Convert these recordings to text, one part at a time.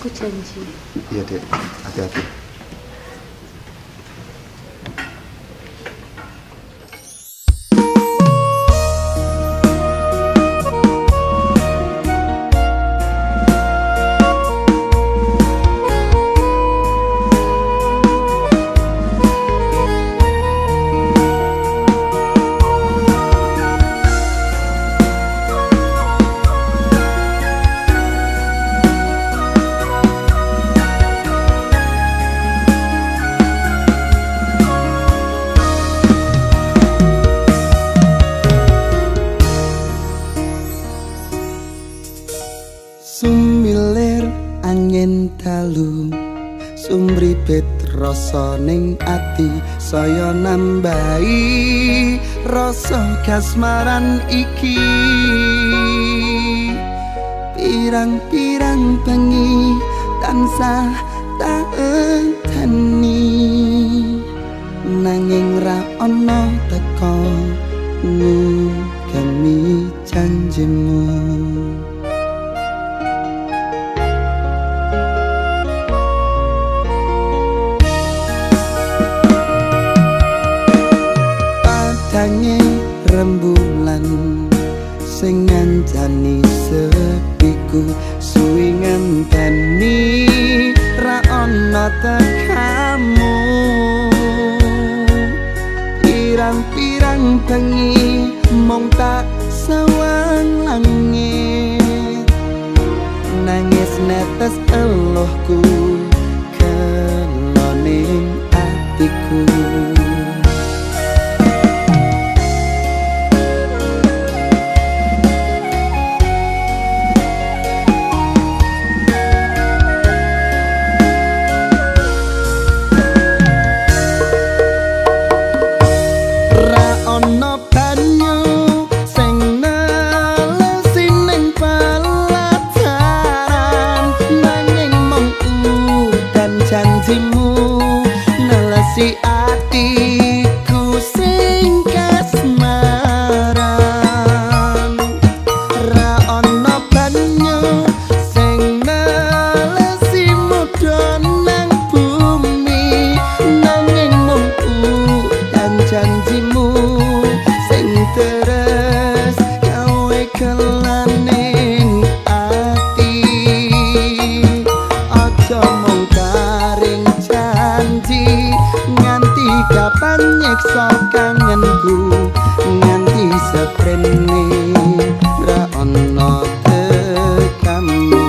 janji. Iya dek, hati-hati. Sumilir angin dalu sumripet rasa ning ati saya nambahi rasa kasmaran iki pirang-pirang bengi tansah tak enteni nanging ra ana teka ngugemi janjimu. Tangi rembulan sing ngancani sepiku suwi ngenteni ra ana tekamu pirang-pirang bengi mung tak sawang langit nangis netes elohku keloning atiku. Janjimu nelesi atiku sing kasmaran ra ana banyu sing nelesi mudhun nang bumi nanging mung dan janjimu sing terus gawe kelaning ati aja mung nganti kapan nyeksa kangenku nganti seprene ra ana tekamu.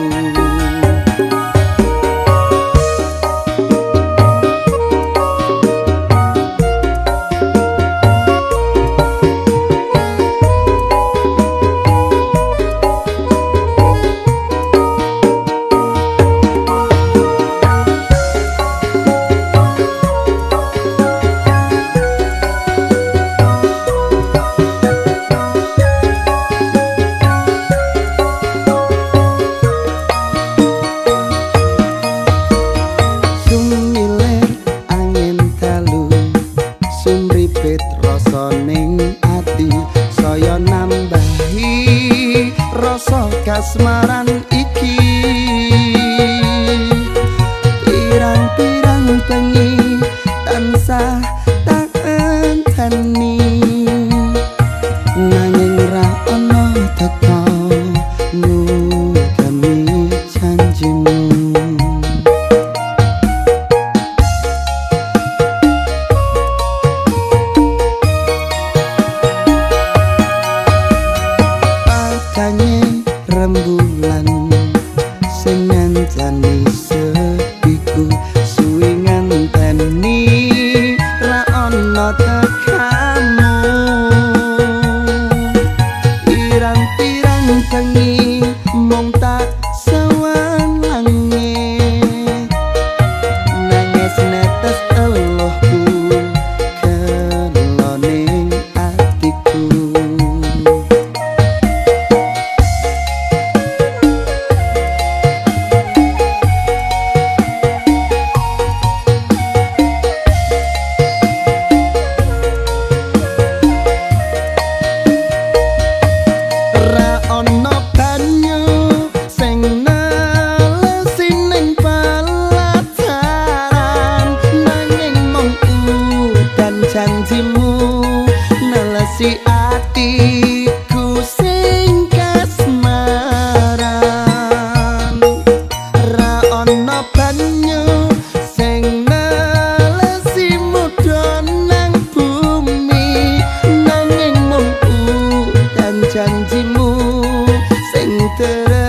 Rasa ning ati saya nambahi rasa kasmaran iki pirang-pirang bengi tansah tak enteni nanging ra ana teka ngugemi janjimu. Rembulan sing ngancani sepiku suwi ngenteni ra ana tekamu pirang-pirang bengi mung tak sawang langit nangis netes elohku keloning atiku. Ono terang